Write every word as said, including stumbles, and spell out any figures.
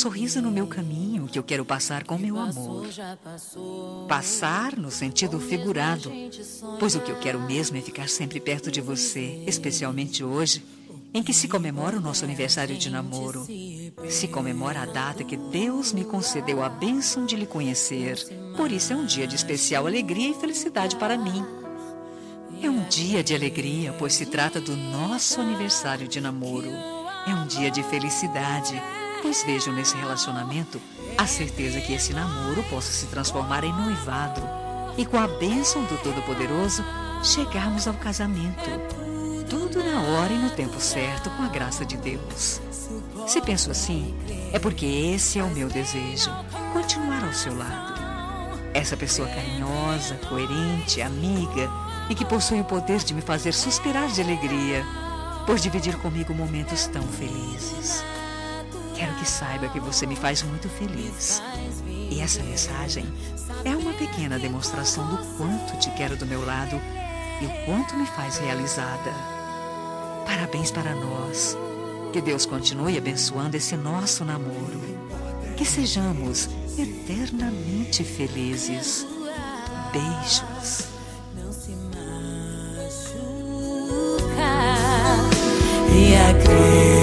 sorriso no meu caminho que eu quero passar com meu amor. Passar no sentido figurado, pois o que eu quero mesmo é ficar sempre perto de você, especialmente hoje, em que se comemora o nosso aniversário de namoro. Se comemora a data que Deus me concedeu a bênção de lhe conhecer. Por isso é um dia de especial alegria e felicidade para mim. É um dia de alegria, pois se trata do nosso aniversário de namoro. É um dia de felicidade, pois vejo nesse relacionamento a certeza que esse namoro possa se transformar em noivado e, com a bênção do Todo-Poderoso, chegarmos ao casamento. Tudo na hora e no tempo certo, com a graça de Deus. Se penso assim, é porque esse é o meu desejo, continuar ao seu lado. Essa pessoa carinhosa, coerente, amiga e que possui o poder de me fazer suspirar de alegria, por dividir comigo momentos tão felizes. Quero que saiba que você me faz muito feliz. E essa mensagem é uma pequena demonstração do quanto te quero do meu lado e o quanto me faz realizada. Parabéns para nós. Que Deus continue abençoando esse nosso namoro. Que sejamos eternamente felizes. Beijos. Não se machucar e acreditar.